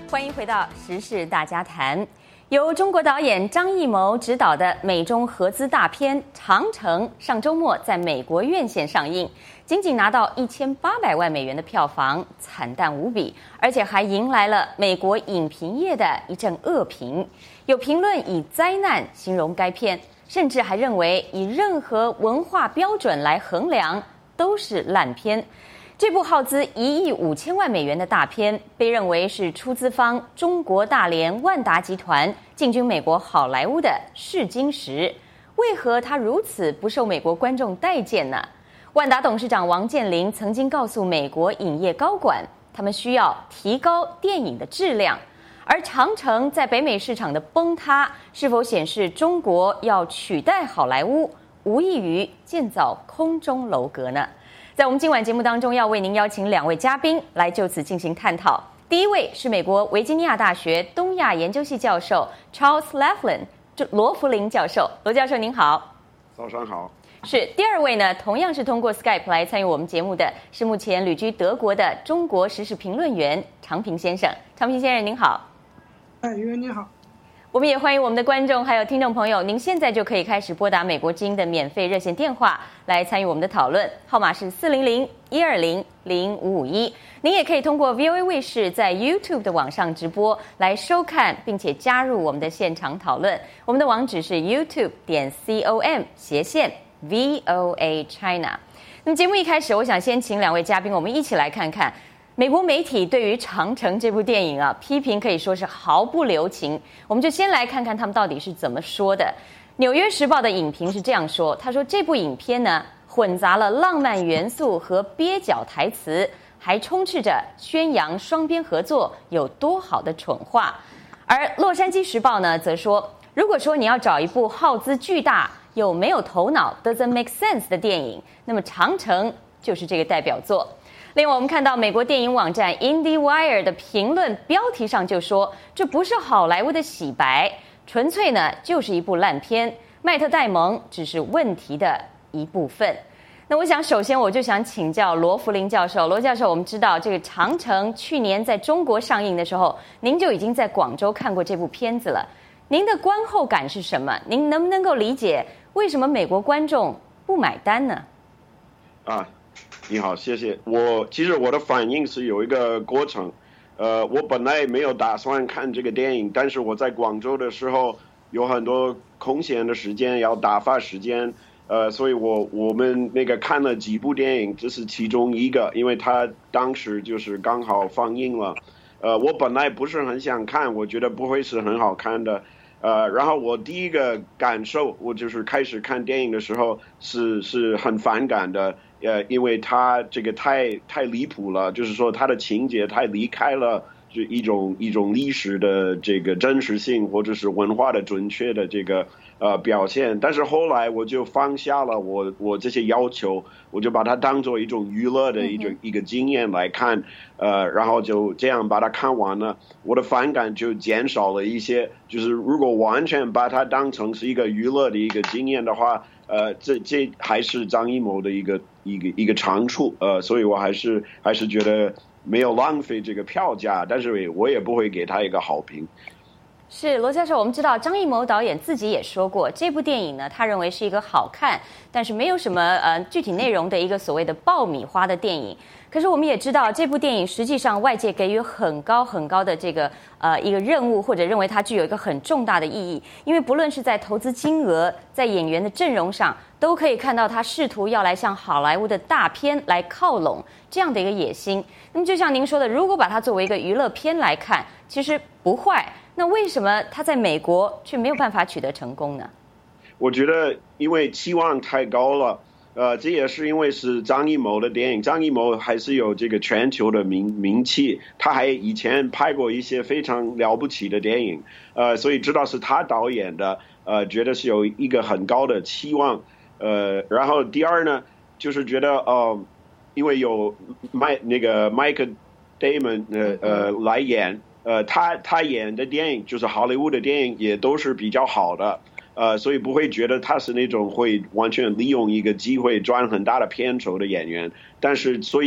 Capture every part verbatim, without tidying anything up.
欢迎回到《时事大家谈》。由中国导演张艺谋执导的美中合资大片《长城》上周末在美国院线上映，仅仅拿到一千八百万美元的票房，惨淡无比，而且还迎来了美国影评业的一阵恶评。有评论以灾难形容该片，甚至还认为以任何文化标准来衡量都是烂片。这部耗资一亿五千万美元的大片，被认为是出资方中国大连万达集团进军美国好莱坞的试金石。为何它如此不受美国观众待见呢？万达董事长王健林曾经告诉美国影业高管，他们需要提高电影的质量。而长城在北美市场的崩塌，是否显示中国要取代好莱坞，无异于建造空中楼阁呢？在我们今晚节目当中，要为您邀请两位嘉宾来就此进行探讨。第一位是美国维吉尼亚大学东亚研究系教授 Charles Laughlin 罗弗林教授。罗教授您好。 早上好。 是第二位呢，同样是通过 Skype 来参与我们节目的，是目前旅居德国的中国时事评论员常平先生。常平先生您好。 哎，袁袁你好。 我们也欢迎我们的观众还有听众朋友，您现在就可以开始拨打美国之音的免费热线电话来参与我们的讨论，号码是四零零一二零零五五一。您也可以通过 V O A 卫视在 YouTube 的网上直播来收看，并且加入我们的现场讨论。我们的网址是 YouTube 点 com 斜线 V O A China。那么节目一开始，我想先请两位嘉宾，我们一起来看看。美国媒体对于《长城》这部电影啊，批评可以说是毫不留情。我们就先来看看他们到底是怎么说的。《纽约时报》的影评是这样说，他说这部影片呢，混杂了浪漫元素和蹩脚台词，还充斥着宣扬双边合作有多好的蠢话。而《洛杉矶时报》呢，则说，如果说你要找一部耗资巨大又没有头脑 doesn't make sense 的电影，那么《长城》就是这个代表作。另外，我们看到美国电影网站 IndieWire 的评论标题上就说，这不是好莱坞的洗白，纯粹呢就是一部烂片。麦特戴蒙只是问题的一部分。那我想，首先我就想请教罗弗林教授。罗教授，我们知道这个《长城》去年在中国上映的时候，您就已经在广州看过这部片子了。您的观后感是什么？您能不能够理解为什么美国观众不买单呢？ 啊。你好，谢谢。我其实我的反应是有一个过程，呃，我本来没有打算看这个电影，但是我在广州的时候有很多空闲的时间，要打发时间，呃，所以我我们那个看了几部电影，这是其中一个，因为它当时就是刚好放映了，呃，我本来不是很想看，我觉得不会是很好看的。呃，然后我第一个感受，我就是开始看电影的时候是是很反感的，呃，因为它这个太太离谱了，就是说它的情节太离开了就一种一种历史的这个真实性或者是文化的准确的这个呃表现。但是后来我就放下了我我这些要求，我就把它当做一种娱乐的一种一个经验来看，呃，然后就这样把它看完了，我的反感就减少了一些。就是如果完全把它当成是一个娱乐的一个经验的话，呃，这这还是张艺谋的一个一个一个长处，呃，所以我还是还是觉得没有浪费这个票价，但是我也不会给他一个好评。 是罗教授，我们知道张艺谋导演自己也说过，这部电影呢，他认为是一个好看，但是没有什么呃具体内容的一个所谓的爆米花的电影。可是我们也知道，这部电影实际上外界给予很高很高的这个呃一个任务，或者认为它具有一个很重大的意义，因为不论是在投资金额，在演员的阵容上，都可以看到他试图要来向好莱坞的大片来靠拢这样的一个野心。那么就像您说的，如果把它作为一个娱乐片来看，其实不坏。那为什么他在美国却没有办法取得成功呢？ 我觉得因为期望太高了，呃，这也是因为是张艺谋的电影，张艺谋还是有这个全球的名名气，他还以前拍过一些非常了不起的电影，呃，所以知道是他导演的，呃，觉得是有一个很高的期望，呃，然后第二呢，就是觉得呃，因为有麦那个麦克戴蒙呃呃来演。呃，他他演的电影就是好莱坞的电影，也都是比较好的，呃，所以不会觉得他是那种会完全利用一个机会赚很大的片酬的演员。但是，所以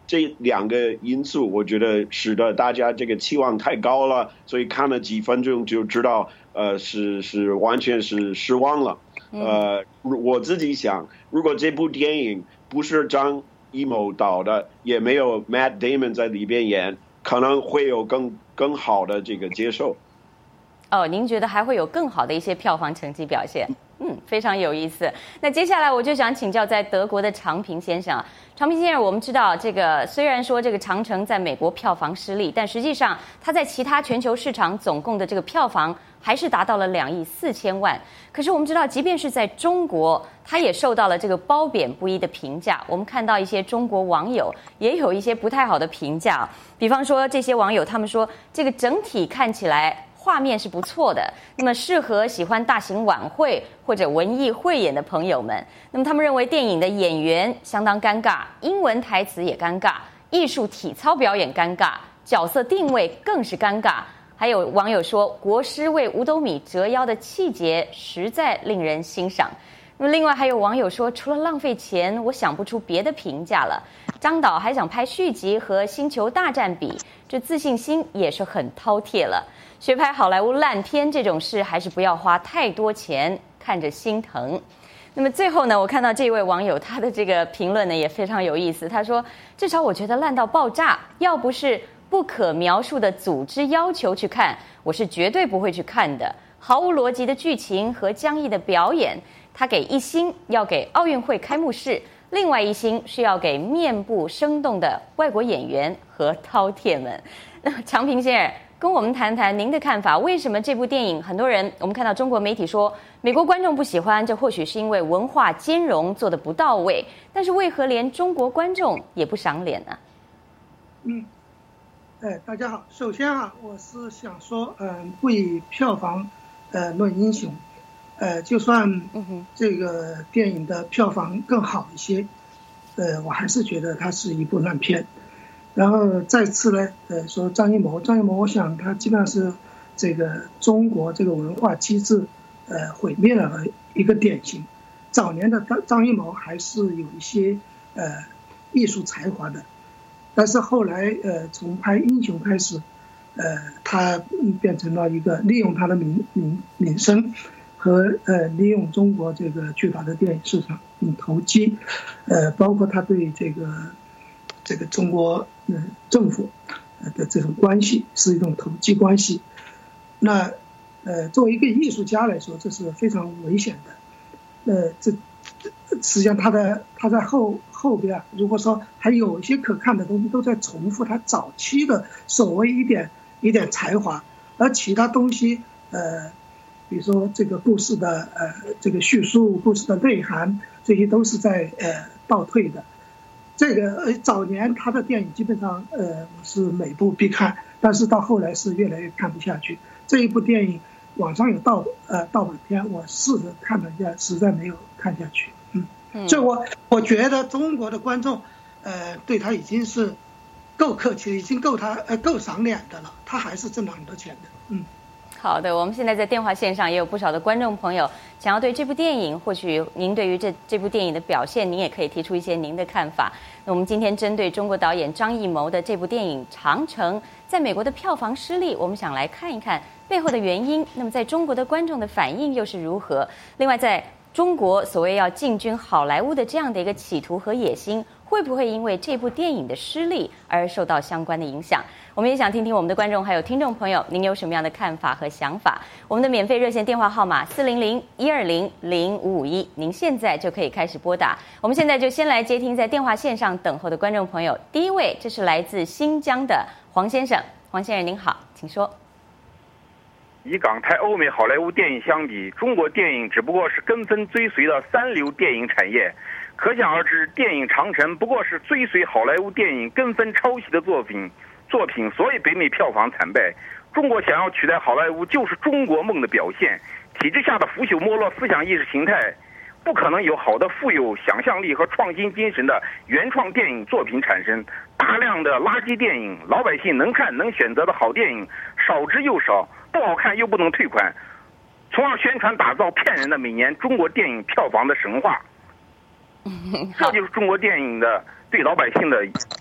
这两个因素，我觉得使得大家这个期望太高了，所以看了几分钟就知道，呃，是是完全是失望了。呃，我自己想，如果这部电影不是张艺谋导的，也没有 Matt Damon 在里边演，可能会有更更好的这个接受。 哦，您觉得还会有更好的一些票房成绩表现？嗯，非常有意思。那接下来我就想请教在德国的长平先生。长平先生，我们知道这个虽然说这个长城在美国票房失利，但实际上它在其他全球市场总共的这个票房还是达到了两亿四千万。可是我们知道，即便是在中国，它也受到了这个褒贬不一的评价。我们看到一些中国网友也有一些不太好的评价，比方说这些网友他们说，这个整体看起来画面是不错的，那么适合喜欢大型晚会或者文艺汇演的朋友们。那么他们认为电影的演员相当尴尬，英文台词也尴尬，艺术体操表演尴尬，角色定位更是尴尬。还有网友说，国师为五斗米折腰的气节实在令人欣赏。那么另外还有网友说，除了浪费钱，我想不出别的评价了。张导还想拍续集和《星球大战》比，这自信心也是很饕餮了。学拍好莱坞烂片这种事，还是不要花太多钱，看着心疼。那么最后呢，我看到这位网友他的这个评论呢也非常有意思，他说：至少我觉得烂到爆炸，要不是不可描述的组织要求去看，我是绝对不会去看的。毫无逻辑的剧情和僵毅的表演，他给一星要给奥运会开幕式，另外一星是要给面部生动的外国演员和饕餮们。那长平先生，跟我们谈谈您的看法，为什么这部电影很多人，我们看到中国媒体说美国观众不喜欢，这或许是因为文化兼容做得不到位，但是为何连中国观众也不赏脸呢？ 嗯，哎，大家好，首先啊，我是想说，嗯、呃，不以票房呃论英雄，呃，就算这个电影的票房更好一些，呃，我还是觉得它是一部烂片。然后再次呢，呃，说张艺谋，张艺谋，我想他基本上是这个中国这个文化机制，呃，毁灭了的一个典型。早年的张张艺谋还是有一些呃艺术才华的，但是后来呃从拍英雄开始，呃，他变成了一个利用他的名名名声和呃利用中国这个巨大的电影市场嗯投机，呃，包括他对这个。这个中国呃政府的这种关系是一种投机关系，那呃作为一个艺术家来说，这是非常危险的。呃，这实际上他的他在后后边，如果说还有一些可看的东西，都在重复他早期的所谓一点一点才华，而其他东西呃，比如说这个故事的呃这个叙述、故事的内涵，这些都是在呃倒退的。这个呃早年他的电影基本上呃我是每部必看，但是到后来是越来越看不下去。这一部电影网上有盗呃盗版片，我试着看了一下，实在没有看下去。嗯，嗯所以我我觉得中国的观众呃对他已经是够客气，已经够他呃够赏脸的了，他还是挣了很多钱的。嗯。 好的，我们现在在电话线上也有不少的观众朋友想要对这部电影，或许您对于这这部电影的表现，您也可以提出一些您的看法。那我们今天针对中国导演张艺谋的这部电影《长城》在美国的票房失利，我们想来看一看背后的原因。那么在中国的观众的反应又是如何？另外，在中国所谓要进军好莱坞的这样的一个企图和野心，会不会因为这部电影的失利而受到相关的影响？我们也想听听我们的观众还有听众朋友，您有什么样的看法和想法？我们的免费热线电话号码四零零一二零零五五一，您现在就可以开始拨打。我们现在就先来接听在电话线上等候的观众朋友。第一位，这是来自新疆的黄先生。黄先生您好，请说。 以港台欧美好莱坞电影相比，中国电影只不过是跟风追随的三流电影产业。可想而知，电影《长城》不过是追随好莱坞电影跟风抄袭的作品。作品所以北美票房惨败。中国想要取代好莱坞，就是中国梦的表现。体制下的腐朽没落思想意识形态，不可能有好的富有想象力和创新精神的原创电影作品产生。大量的垃圾电影，老百姓能看能选择的好电影少之又少，不好看又不能退款，从而宣传打造骗人的每年中国电影票房的神话。这就是中国电影的对老百姓的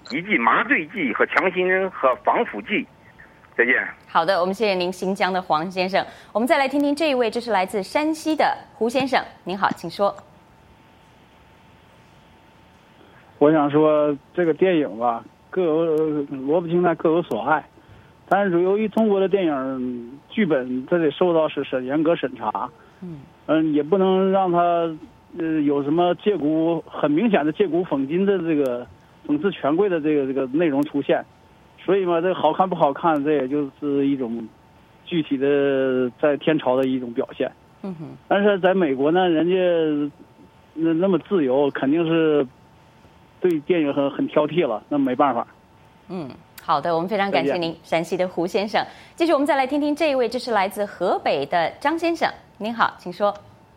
以及麻醉剂和强心针和防腐剂。再见。 好的，我们谢谢您，新疆的黄先生。我们再来听听这一位，这是来自山西的胡先生。您好，请说。 我想说，这个电影吧，各有萝卜青菜各有所爱，但是由于中国的电影剧本，这得受到是审严格审查，嗯嗯，也不能让他呃有什么借古很明显的借古讽今的这个讽刺权贵的这个这个内容出现。所以嘛，这个好看不好看，这也就是一种具体的在天朝的一种表现。嗯哼。但是在美国呢，人家那那么自由，肯定是对电影很很挑剔了，那没办法。 嗯，好的，我们非常感谢您，陕西的胡先生。继续，我们再来听听这一位，这是来自河北的张先生。您好，请说。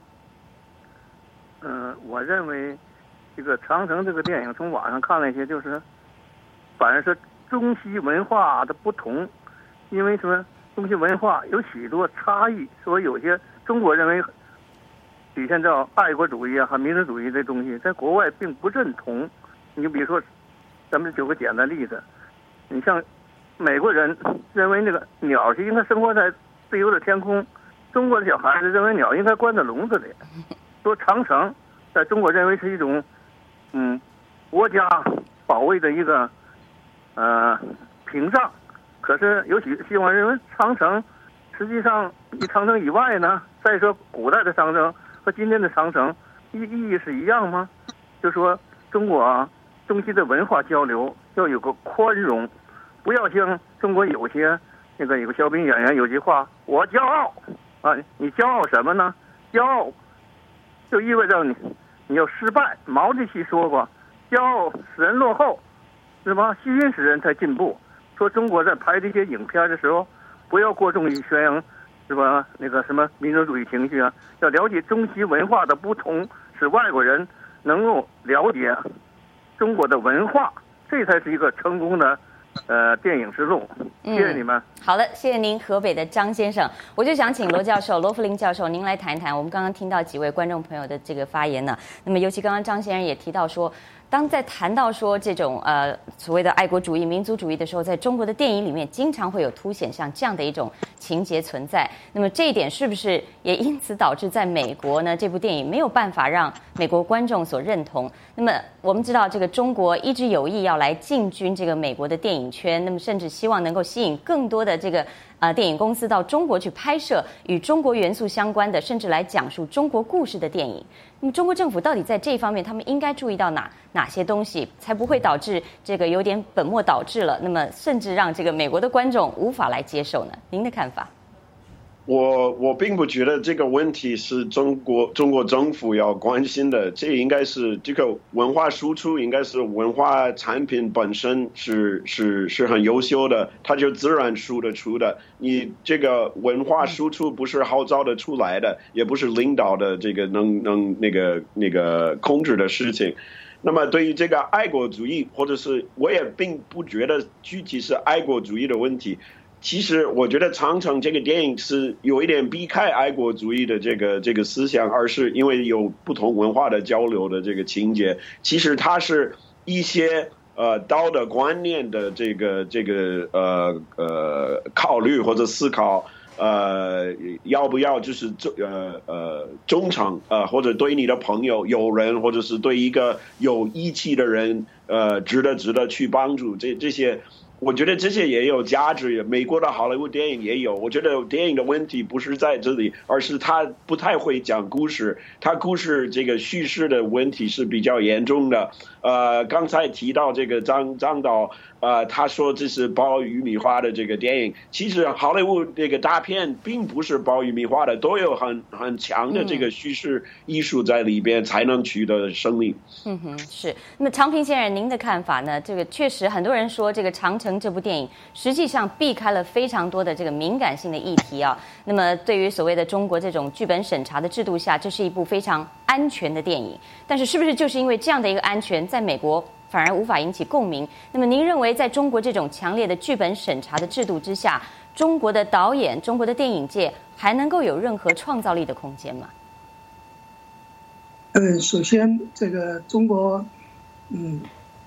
嗯、呃，我认为这个《长城》这个电影，从网上看了一些，就是反而是中西文化的不同，因为说中西文化有许多差异，所以有些中国认为体现到爱国主义啊和民族主义的东西，在国外并不认同。你就比如说，咱们举个简单例子，你像美国人认为那个鸟是应该生活在自由的天空，中国的小孩子认为鸟应该关在笼子里。说长城在中国认为是一种嗯国家保卫的一个呃屏障，可是有许西方人认为长城实际上比长城以外呢，再说古代的长城和今天的长城意意义是一样吗？就说中国啊中西的文化交流要有个宽容，不要像中国有些那个有个小品演员有句话，我骄傲啊，你骄傲什么呢？骄傲就意味着你你要失败。毛主席说过，骄傲使人落后，是吧？虚心使人才进步。说中国在拍这些影片的时候，不要过重于宣扬，是吧？那个什么民族主义情绪啊，要了解中西文化的不同，使外国人能够了解中国的文化，这才是一个成功的呃电影之路。谢谢你们。嗯、 好的，谢谢您，河北的张先生。我就想请罗教授、罗福林教授，您来谈谈。我们刚刚听到几位观众朋友的这个发言呢，那么尤其刚刚张先生也提到说，当在谈到说这种呃所谓的爱国主义、民族主义的时候，在中国的电影里面经常会有凸显像这样的一种情节存在。那么这一点是不是也因此导致在美国呢，这部电影没有办法让美国观众所认同？那么我们知道，这个中国一直有意要来进军这个美国的电影圈，那么甚至希望能够吸引更多的这个呃电影公司到中国去拍摄与中国元素相关的，甚至来讲述中国故事的电影。那么中国政府到底在这一方面，他们应该注意到哪哪些东西，才不会导致这个有点本末倒置了？那么甚至让这个美国的观众无法来接受呢？您的看法？ 我我并不觉得这个问题是中国中国政府要关心的，这应该是这个文化输出，应该是文化产品本身是是是很优秀的，它就自然输得出的。你这个文化输出不是号召的出来的，也不是领导的这个能能那个那个控制的事情。那么对于这个爱国主义，或者是我也并不觉得具体是爱国主义的问题。其实我觉得长城这个电影是有一点避开爱国主义的这个这个思想，而是因为有不同文化的交流的这个情节。其实它是一些呃道德观念的这个这个呃呃考虑或者思考，呃要不要就是呃呃忠诚呃或者对你的朋友友人，或者是对一个有义气的人呃值得值得去帮助，这这些。我觉得这些也有价值，美国的好莱坞电影也有。我觉得电影的问题不是在这里，而是他不太会讲故事，他故事这个叙事的问题是比较严重的。呃，刚才提到这个张张导，呃，他说这是爆玉米花的这个电影，其实好莱坞这个大片并不是爆玉米花的，都有很很强的这个叙事艺术在里边，才能取得胜利。 嗯哼，是。那么长平先生，您的看法呢？这个确实很多人说这个长城这部电影实际上避开了非常多的这个敏感性的议题啊。那么对于所谓的中国这种剧本审查的制度下，这是一部非常安全的电影。但是是不是就是因为这样的一个安全，在美国反而无法引起共鸣？那么您认为在中国这种强烈的剧本审查的制度之下，中国的导演、中国的电影界还能够有任何创造力的空间吗？ 嗯，首先这个中国，嗯，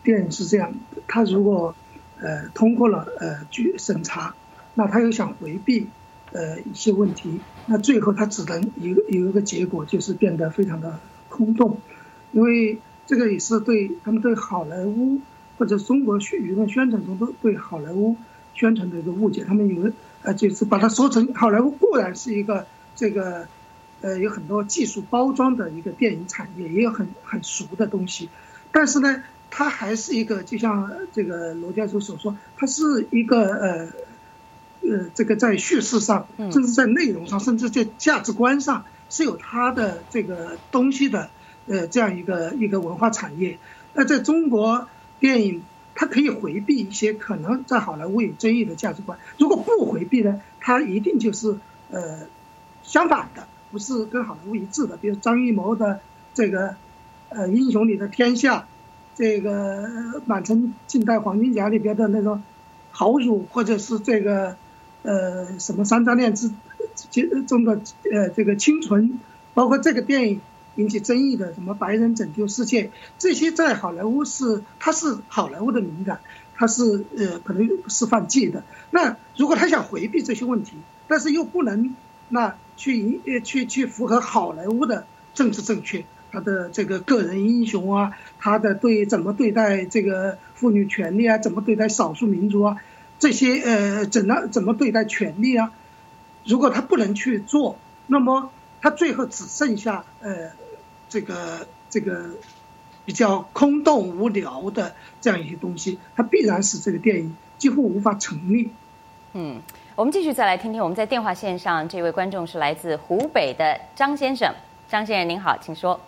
电影是这样，他如果呃通过了呃去审查，那他又想回避呃一些问题，那最后他只能一个有一个结果，就是变得非常的空洞，因为这个也是对他们对好莱坞或者中国舆论宣传中都对好莱坞宣传的一个误解，他们以为呃就是把它说成好莱坞固然是一个这个呃有很多技术包装的一个电影产业，也有很很熟的东西，但是呢，它还是一个就像这个罗教授所说，它是一个呃呃这个在叙事上，甚至在内容上，甚至在价值观上是有它的这个东西的呃这样一个一个文化产业。那在中国电影，它可以回避一些可能在好莱坞有争议的价值观，如果不回避呢，它一定就是呃相反的，不是跟好莱坞一致的。比如张艺谋的这个呃英雄里的天下，这个满城尽带黄金甲里边的那种豪儒，或者是这个呃什么三张恋之中的呃这个清纯，包括这个电影引起争议的什么白人拯救世界，这些在好莱坞是它是好莱坞的敏感，它是呃可能是犯忌的。那如果他想回避这些问题，但是又不能那去呃去去符合好莱坞的政治正确，他的这个个人英雄啊，他的对怎么对待这个妇女权利啊，怎么对待少数民族啊，这些呃怎么怎么对待权利啊，如果他不能去做，那么他最后只剩下呃这个这个比较空洞无聊的这样一些东西，它必然使这个电影几乎无法成立。 嗯，我们继续再来听听我们在电话线上这位观众是来自湖北的张先生。张先生您好，请说。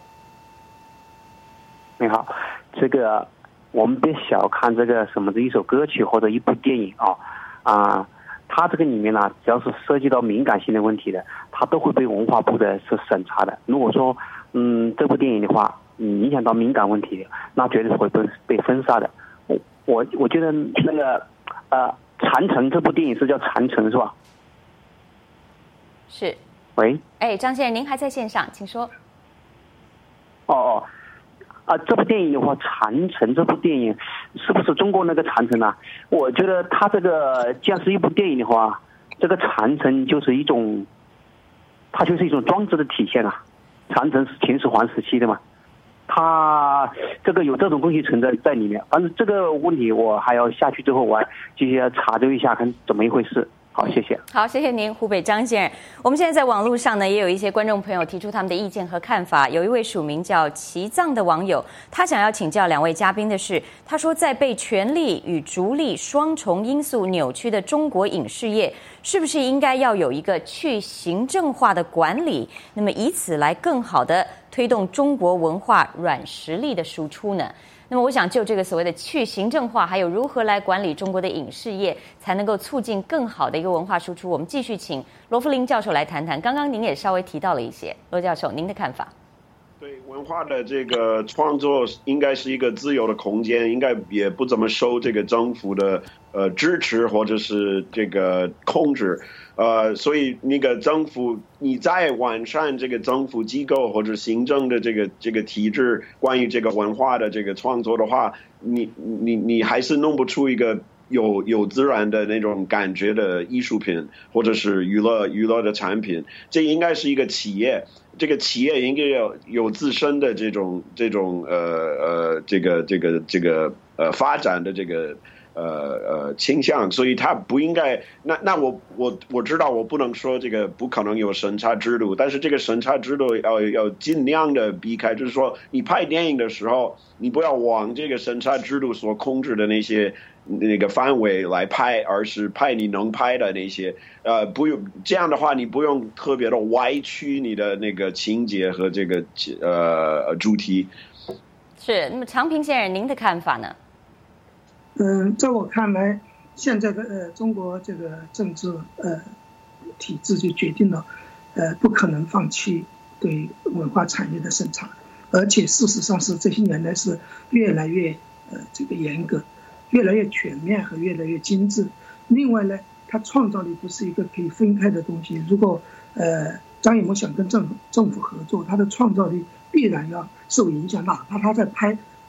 你好，这个我们别小看这个什么的一首歌曲或者一部电影啊啊，它这个里面呢，只要是涉及到敏感性的问题的，它都会被文化部的是审查的。如果说嗯这部电影的话，嗯影响到敏感问题，那绝对是会被被封杀的。我我我觉得那个呃长城这部电影是叫长城是吧？ 是。 喂。 哎，张先生，您还在线上，请说。 哦哦。啊，这部电影的话，长城这部电影是不是中国那个长城啊？我觉得它这个既然是一部电影的话，这个长城就是一种，它就是一种装置的体现啊。长城是秦始皇时期的嘛，它这个有这种东西存在在里面。反正这个问题我还要下去之后，我还继续查究一下，看怎么一回事。好，谢谢。 好，谢谢您，湖北张先生。我们现在在网络上呢，也有一些观众朋友提出他们的意见和看法。有一位署名叫齐藏的网友，他想要请教两位嘉宾的是，他说，在被权力与逐利双重因素扭曲的中国影视业，是不是应该要有一个去行政化的管理，那么以此来更好的推动中国文化软实力的输出呢？那么我想就这个所谓的去行政化，还有如何来管理中国的影视业，才能够促进更好的一个文化输出，我们继续请罗福林教授来谈谈。刚刚您也稍微提到了一些，罗教授您的看法。 对，文化的这个创作应该是一个自由的空间，应该也不怎么受这个政府的呃支持或者是这个控制。呃，所以那个政府，你再完善这个政府机构或者行政的这个这个体制，关于这个文化的这个创作的话，你你你还是弄不出一个有有自然的那种感觉的艺术品或者是娱乐娱乐的产品。这应该是一个企业，这个企业应该有有自身的这种这种呃呃这个这个这个呃发展的这个。呃呃，倾向，所以他不应该。那那我我我知道，我不能说这个不可能有审查制度，但是这个审查制度要要尽量的避开，就是说，你拍电影的时候，你不要往这个审查制度所控制的那些那个范围来拍，而是拍你能拍的那些。呃，不用这样的话，你不用特别的歪曲你的那个情节和这个呃主题。 是，那么常平先生，您的看法呢？ 嗯，在我看来，现在的呃中国这个政治呃体制就决定了，呃不可能放弃对文化产业的审查，而且事实上是这些年来是越来越呃这个严格，越来越全面和越来越精致。另外呢，它创造力不是一个可以分开的东西。如果呃张艺谋想跟政府政府合作，他的创造力必然要受影响，哪怕他在拍跟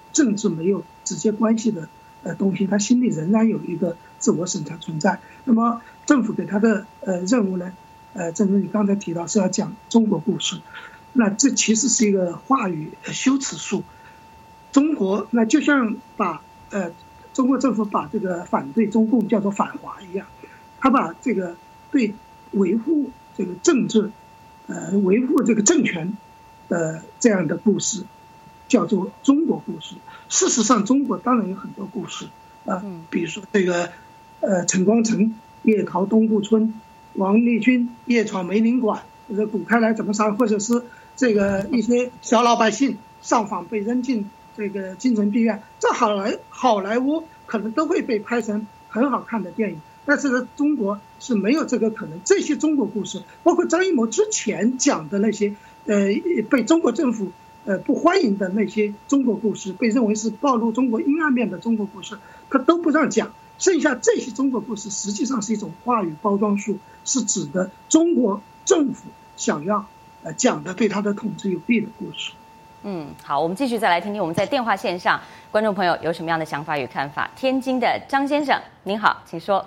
政治没有直接关系的呃东西，他心里仍然有一个自我审查存在。那么政府给他的呃任务呢，呃，正如你刚才提到是要讲中国故事，那这其实是一个话语修辞术。中国那就像把呃中国政府把这个反对中共叫做反华一样，他把这个对维护这个政治，呃维护这个政权的这样的故事叫做中国故事。事实上，中国当然有很多故事啊，比如说这个呃陈光诚夜逃东部村，王立军夜闯梅林馆，或者古开来怎么杀，或者是这个一些小老百姓上访被扔进这个精神病院，在好莱好莱坞可能都会被拍成很好看的电影，但是呢，中国是没有这个可能。这些中国故事，包括张艺谋之前讲的那些，呃，被中国政府呃不欢迎的那些中国故事，被认为是暴露中国阴暗面的中国故事，他都不让讲。剩下这些中国故事，实际上是一种话语包装术，是指的中国政府想要呃讲的对他的统治有利的故事。 嗯，好，我们继续再来听听我们在电话线上观众朋友有什么样的想法与看法。天津的张先生，您好，请说。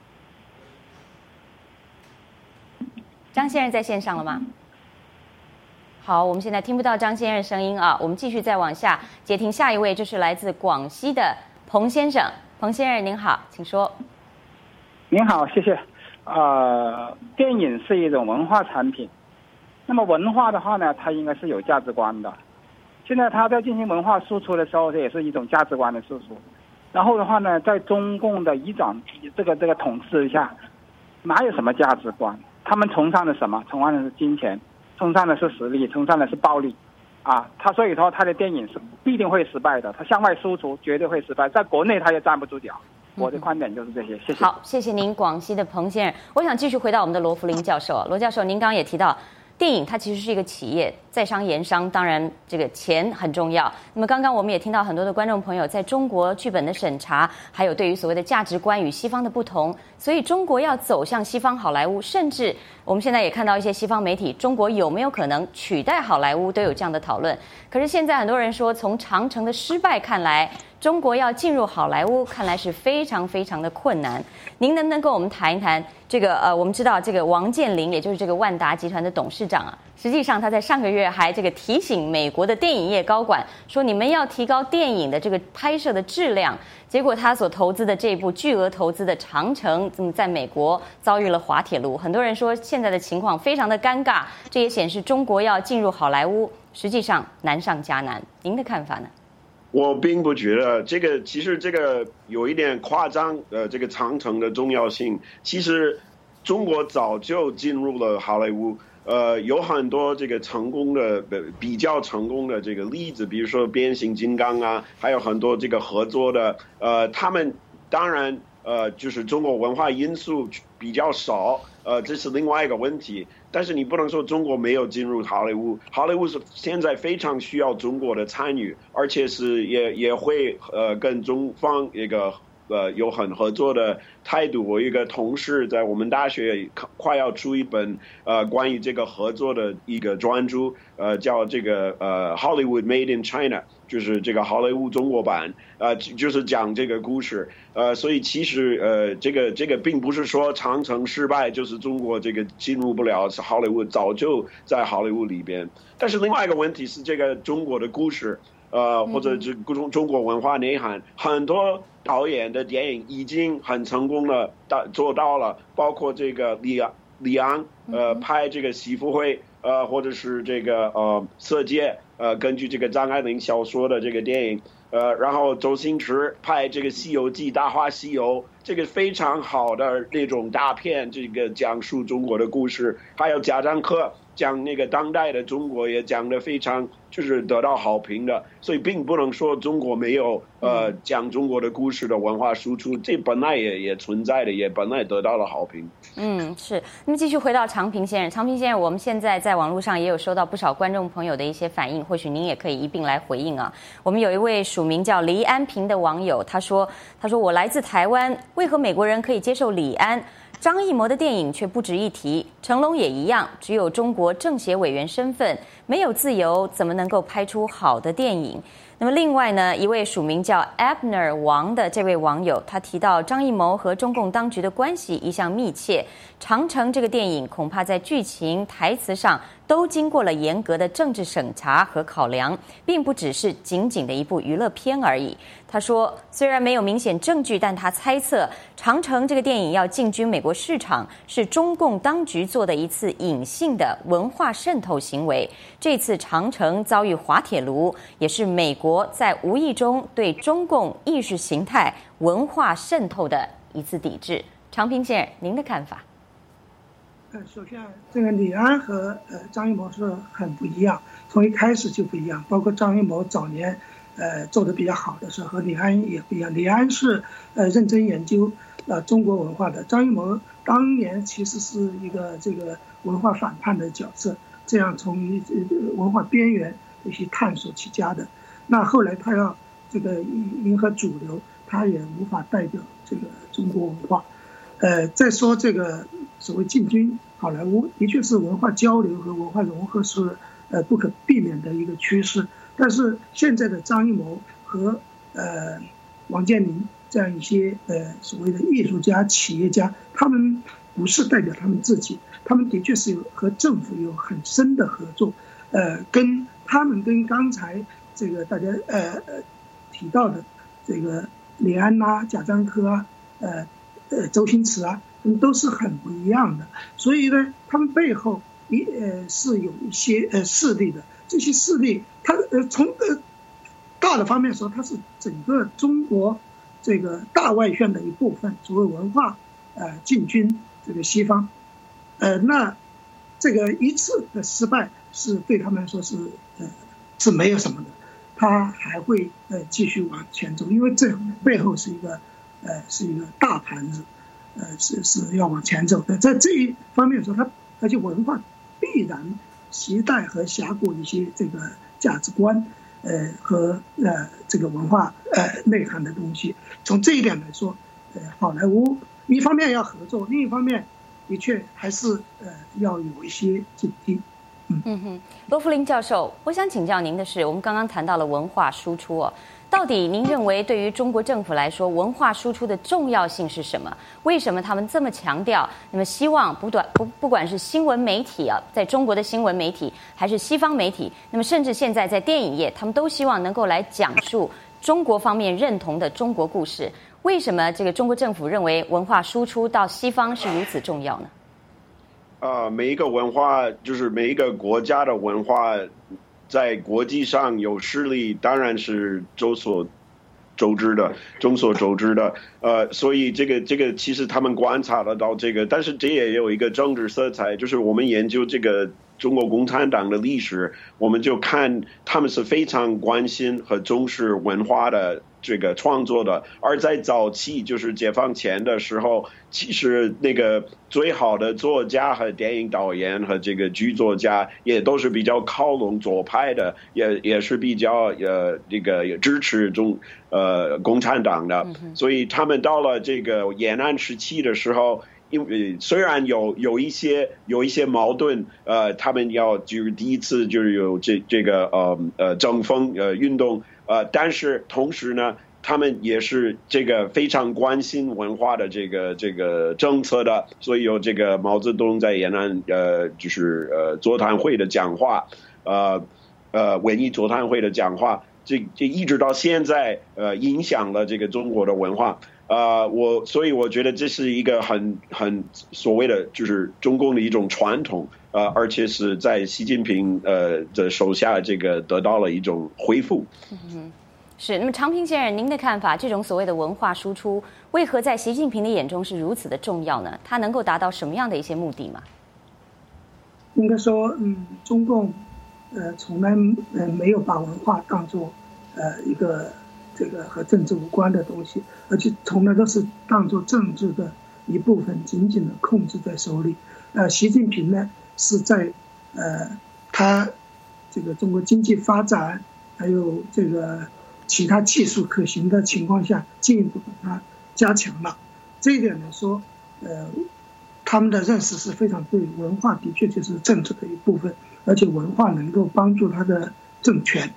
张先生在线上了吗？好，我们现在听不到张先生声音啊，我们继续再往下接听下一位，这是来自广西的彭先生。彭先生您好，请说。 您好，谢谢。呃，电影是一种文化产品，那么文化的话呢，它应该是有价值观的。现在他在进行文化输出的时候，这也是一种价值观的输出。然后的话呢，在中共的一掌这个这个统治下，哪有什么价值观？他们崇尚的什么？崇尚的是金钱，崇尚的是实力，崇尚的是暴力，啊，他所以说他的电影是必定会失败的，他向外输出绝对会失败，在国内他也站不住脚。我的观点就是这些，谢谢。 好，谢谢您，广西的彭先生。我想继续回到我们的罗福林教授。罗教授，您刚刚也提到，电影它其实是一个企业，在商言商，当然这个钱很重要。那么刚刚我们也听到很多的观众朋友在中国剧本的审查，还有对于所谓的价值观与西方的不同，所以中国要走向西方好莱坞，甚至我们现在也看到一些西方媒体，中国有没有可能取代好莱坞都有这样的讨论。可是现在很多人说，从长城的失败看来，中国要进入好莱坞看来是非常非常的困难。您能不能跟我们谈一谈这个呃，我们知道这个王健林，也就是这个万达集团的董事长啊，实际上他在上个月还这个提醒美国的电影业高管说，你们要提高电影的这个拍摄的质量。结果他所投资的这部巨额投资的长城，嗯，在美国遭遇了滑铁卢。很多人说现在的情况非常的尴尬，这也显示中国要进入好莱坞实际上难上加难。您的看法呢？ 我并不觉得这个，其实这个有一点夸张。呃，这个长城的重要性，其实中国早就进入了好莱坞。呃，有很多这个成功的、比较成功的这个例子，比如说变形金刚啊，还有很多这个合作的。呃，他们当然呃，就是中国文化因素比较少，呃，这是另外一个问题。但是你不能说中国没有进入好莱坞，好莱坞是现在非常需要中国的参与，而且是也也会呃跟中方一个呃有很合作的态度。我有一个同事在我们大学快要出一本呃关于这个合作的一个专著，呃叫这个呃 Hollywood Made in China， 就是这个好莱坞中国版，呃就是讲这个故事。呃所以其实呃这个这个并不是说长城失败就是中国这个进入不了好莱坞，早就在好莱坞里边。但是另外一个问题是这个中国的故事，呃或者这中中国文化内涵，很多导演的电影已经很成功的做到了，包括这个李李昂呃拍这个喜福会，呃或者是这个呃色戒，呃根据这个张爱玲小说的这个电影，呃然后周星驰拍这个西游记大话西游，这个非常好的那种大片，这个讲述中国的故事。还有贾樟柯讲那个当代的中国也讲得非常就是得到好评的。所以并不能说中国没有呃讲中国的故事的文化输出，这本来也也存在的，也本来得到了好评。 嗯，是。那么继续回到长平先生，长平先生，我们现在在网络上也有收到不少观众朋友的一些反应，或许您也可以一并来回应啊。我们有一位署名叫黎安平的网友，他说：“他说我来自台湾，为何美国人可以接受李安？张艺谋的电影却不值一提，成龙也一样，只有中国政协委员身份，没有自由，怎么能够拍出好的电影？” 那么另外呢，一位署名叫 Abner 王的这位网友，他提到张艺谋和中共当局的关系一向密切，长城这个电影恐怕在剧情、台词上都经过了严格的政治审查和考量，并不只是仅仅的一部娱乐片而已。他说，虽然没有明显证据，但他猜测长城这个电影要进军美国市场，是中共当局做的一次隐性的文化渗透行为。这次长城遭遇滑铁卢，也是美国在无意中对中共意识形态文化渗透的一次抵制。常平先生，您的看法？ 呃，首先，这个李安和呃张艺谋是很不一样，从一开始就不一样。包括张艺谋早年呃做的比较好的时候，和李安也不一样。李安是呃认真研究呃中国文化的，张艺谋当年其实是一个这个文化反叛的角色，这样从文化边缘一些探索起家的。那后来他要这个迎合主流，他也无法代表这个中国文化。呃，再说这个所谓进军好莱坞，的确是文化交流和文化融合是呃不可避免的一个趋势。但是现在的张艺谋和呃王健林这样一些呃所谓的艺术家、企业家，他们不是代表他们自己，他们的确是有和政府有很深的合作。呃，跟他们跟刚才这个大家呃呃提到的这个李安呐、贾樟柯啊、呃。呃，周星驰啊，都是很不一样的，所以呢，他们背后一呃是有一些呃势力的。这些势力，它呃从呃大的方面说，它是整个中国这个大外宣的一部分，所谓文化呃进军这个西方，呃，那这个一次的失败是对他们来说是呃是没有什么的，他还会呃继续往前走，因为这背后是一个。呃，是一个大盘子，呃，是是要往前走的。在这一方面说，它而且文化必然携带和峡谷一些这个价值观，呃和呃这个文化呃内涵的东西。从这一点来说，呃，好莱坞一方面要合作，另一方面的确还是呃要有一些警惕。 嗯嗯哼，罗福林教授，我想请教您的是，我们刚刚谈到了文化输出哦。到底您认为对于中国政府来说，文化输出的重要性是什么？为什么他们这么强调？那么希望不短不不管是新闻媒体啊，在中国的新闻媒体，还是西方媒体，那么甚至现在在电影业，他们都希望能够来讲述中国方面认同的中国故事。为什么这个中国政府认为文化输出到西方是如此重要呢？ 呃，每一个文化就是每一个国家的文化。在国际上有势力，当然是众所周知的，众所周知的。呃，所以这个这个其实他们观察得到这个，但是这也有一个政治色彩，就是我们研究这个中国共产党的历史，我们就看他们是非常关心和重视文化的这个创作的。而在早期，就是解放前的时候，其实那个最好的作家和电影导演和这个剧作家也都是比较靠拢左派的，也也是比较呃这个支持中呃共产党的。所以他们到了这个延安时期的时候，因为虽然有有一些有一些矛盾，呃，他们要就是第一次就是有这这个呃呃整风呃运动，呃，但是同时呢，他们也是这个非常关心文化的这个这个政策的，所以有这个毛泽东在延安呃就是呃座谈会的讲话，呃呃文艺座谈会的讲话，这这一直到现在呃影响了这个中国的文化。呃，我所以我觉得这是一个很很所谓的就是中共的一种传统，呃，而且是在习近平呃的手下这个得到了一种恢复。 嗯，是。那么常平先生，您的看法，这种所谓的文化输出，为何在习近平的眼中是如此的重要呢？它能够达到什么样的一些目的吗？ 应该说，嗯，中共呃从来呃没有把文化当作呃一个。这个和政治无关的东西，而且从来都是当作政治的一部分，紧紧的控制在手里。呃，习近平呢是在呃他这个中国经济发展还有这个其他技术可行的情况下，进一步把它加强了。这一点来说，呃，他们的认识是非常对，文化的确就是政治的一部分，而且文化能够帮助他的政权。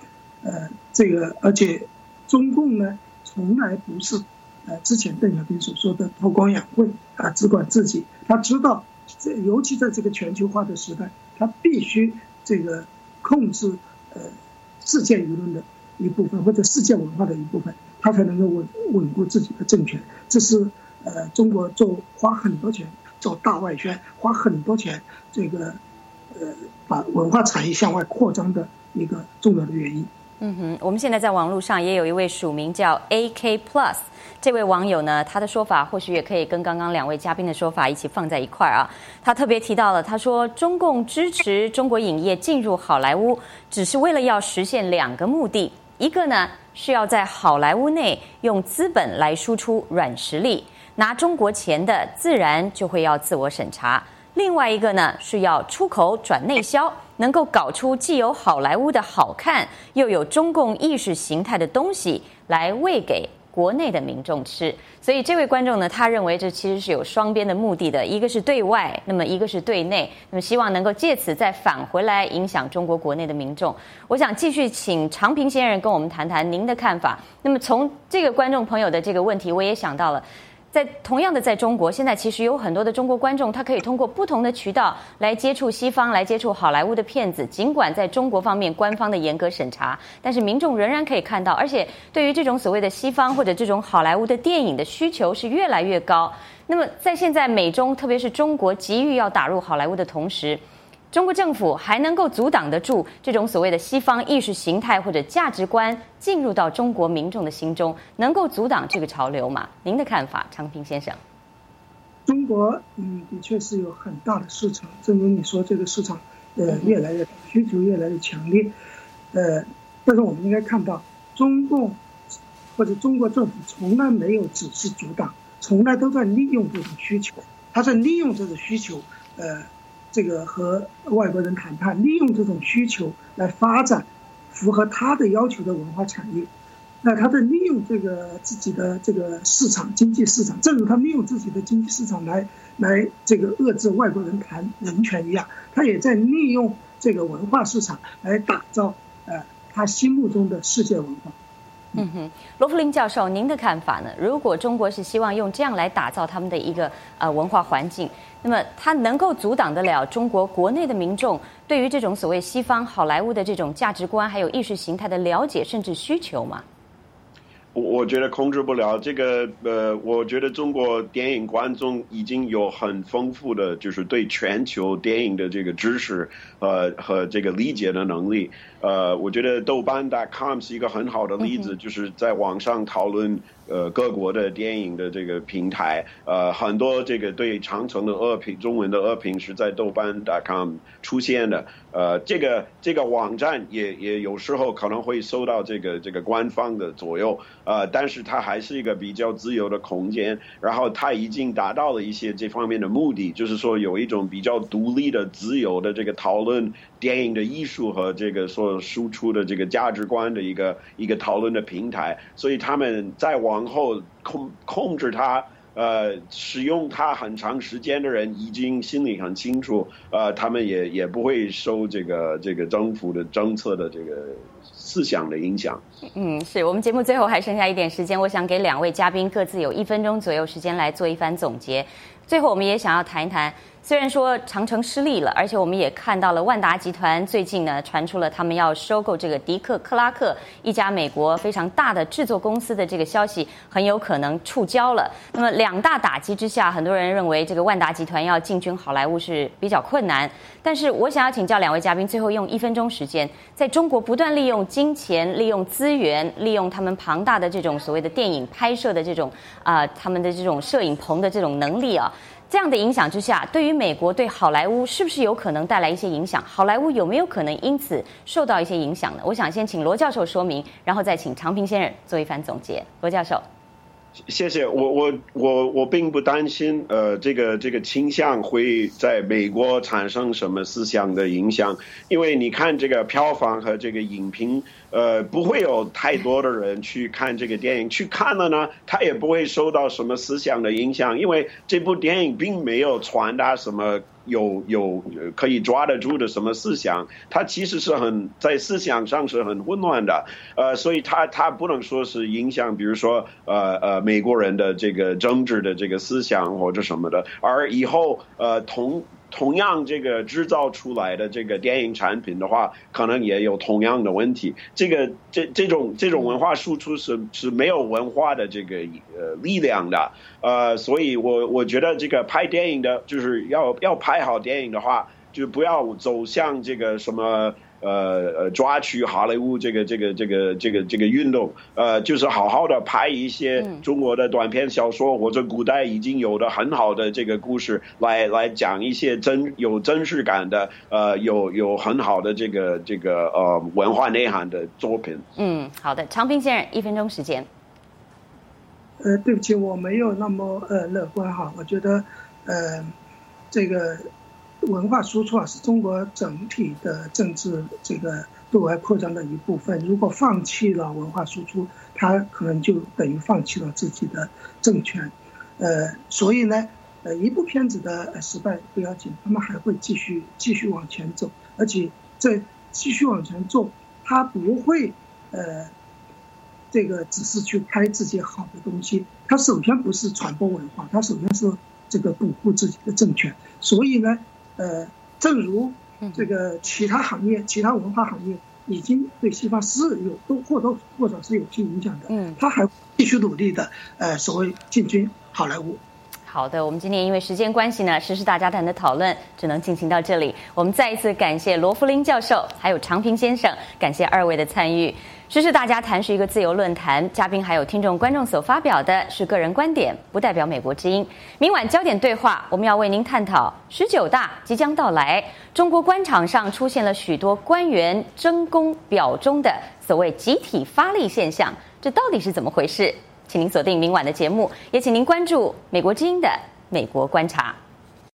呃，这个而且中共呢从来不是呃之前邓小平所说的韬光养晦啊，只管自己。他知道，这尤其在这个全球化的时代，他必须这个控制呃世界舆论的一部分或者世界文化的一部分，他才能够稳稳固自己的政权。这是呃中国做花很多钱做大外宣，花很多钱这个呃把文化产业向外扩张的一个重要的原因。 嗯哼，我们现在在网络上也有一位署名叫 A K Plus 这位网友呢，他的说法或许也可以跟刚刚两位嘉宾的说法一起放在一块儿啊。他特别提到了，他说中共支持中国影业进入好莱坞，只是为了要实现两个目的，一个呢是要在好莱坞内用资本来输出软实力，拿中国钱的自然就会要自我审查；另外一个呢是要出口转内销，能够搞出既有好莱坞的好看，又有中共意识形态的东西来喂给国内的民众吃。所以这位观众呢，他认为这其实是有双边的目的的，一个是对外，那么一个是对内，那么希望能够借此再返回来影响中国国内的民众。我想继续请常平先生跟我们谈谈您的看法。那么从这个观众朋友的这个问题，我也想到了，在同样的在中国，现在其实有很多的中国观众，他可以通过不同的渠道来接触西方，来接触好莱坞的片子。尽管在中国方面官方的严格审查，但是民众仍然可以看到，而且对于这种所谓的西方或者这种好莱坞的电影的需求是越来越高。那么在现在美中，特别是中国急于要打入好莱坞的同时，中国政府还能够阻挡得住这种所谓的西方意识形态或者价值观进入到中国民众的心中，能够阻挡这个潮流吗？您的看法，常平先生。 中国嗯的确是有很大的市场，正如你说，这个市场呃越来越大，需求越来越强烈。呃，但是我们应该看到，中共或者中国政府从来没有只是阻挡，从来都在利用这种需求，他在利用这种需求，呃。这个和外国人谈判，利用这种需求来发展符合他的要求的文化产业。那他在利用这个自己的这个市场经济市场，正如他利用自己的经济市场来来这个遏制外国人谈人权一样，他也在利用这个文化市场来打造呃他心目中的世界文化。 嗯哼，罗福林教授，您的看法呢？如果中国是希望用这样来打造他们的一个呃文化环境，那么它能够阻挡得了中国国内的民众对于这种所谓西方好莱坞的这种价值观还有意识形态的了解甚至需求吗？ 我觉得控制不了这个，呃，我觉得中国电影观众已经有很丰富的，就是对全球电影的这个知识，呃，和这个理解的能力。呃，我觉得豆瓣 .dot com 是一个很好的例子，就是在网上讨论呃各国的电影的这个平台，呃，很多这个对长城的恶评，中文的恶评是在豆瓣 .dot com 出现的。呃，这个这个网站也也有时候可能会受到这个这个官方的左右，呃，但是它还是一个比较自由的空间。然后它已经达到了一些这方面的目的，就是说有一种比较独立的、自由的这个讨论电影的艺术和这个所输出的这个价值观的一个一个讨论的平台。所以他们再往后控控制它。呃，使用它很长时间的人已经心里很清楚，呃，他们也也不会受这个这个政府的政策的这个思想的影响。 嗯，是我们节目最后还剩下一点时间，我想给两位嘉宾各自有一分钟左右时间来做一番总结。最后，我们也想要谈一谈。虽然说长城失利了，而且我们也看到了万达集团最近呢传出了他们要收购这个迪克克拉克一家美国非常大的制作公司的这个消息很有可能触礁了。那么两大打击之下，很多人认为这个万达集团要进军好莱坞是比较困难。但是我想要请教两位嘉宾，最后用一分钟时间，在中国不断利用金钱、利用资源、利用他们庞大的这种所谓的电影拍摄的这种啊、呃、他们的这种摄影棚的这种能力啊。这样的影响之下，对于美国对好莱坞是不是有可能带来一些影响？好莱坞有没有可能因此受到一些影响呢？我想先请罗教授说明，然后再请常平先生做一番总结。罗教授。 谢谢。我我我我并不担心，呃，这个这个倾向会在美国产生什么思想的影响，因为你看这个票房和这个影评，呃，不会有太多的人去看这个电影，去看了呢，他也不会受到什么思想的影响，因为这部电影并没有传达什么有有可以抓得住的什么思想，他其实是很在思想上是很混乱的，呃，所以他他不能说是影响，比如说呃呃美国人的这个政治的这个思想或者什么的，而以后呃同。同样，这个制造出来的这个电影产品的话，可能也有同样的问题。这个这这种这种文化输出是是没有文化的这个呃力量的，呃，所以我我觉得这个拍电影的，就是要要拍好电影的话，就不要走向这个什么。呃呃，抓取好莱坞这个这个这个这个这个运动，呃，就是好好的拍一些中国的短篇小说，或者古代已经有的很好的这个故事，来来讲一些真有真实感的，呃，有有很好的这个这个呃文化内涵的作品。 嗯，好的，长平先生，一分钟时间。 呃，对不起，我没有那么呃乐观哈，我觉得呃这个。文化输出啊，是中国整体的政治这个对外扩张的一部分。如果放弃了文化输出，它可能就等于放弃了自己的政权。呃，所以呢，呃，一部片子的失败不要紧，他们还会继续继续往前走，而且这继续往前做，他不会呃，这个只是去拍自己好的东西，他首先不是传播文化，他首先是这个巩固自己的政权。所以呢。呃，正如这个其他行业、其他文化行业已经对西方是有都或多或少是有些影响的，嗯，他还继续努力的，呃，所谓进军好莱坞。 好的，我们今天因为时间关系呢，时事大家谈的讨论只能进行到这里。我们再一次感谢罗福林教授还有长平先生，感谢二位的参与。时事大家谈是一个自由论坛，嘉宾还有听众观众所发表的是个人观点，不代表美国之音。明晚焦点对话，我们要为您探讨十九大即将到来，中国官场上出现了许多官员争功表忠的所谓集体发力现象，这到底是怎么回事？请您锁定明晚的节目，也请您关注美国之音的美国观察。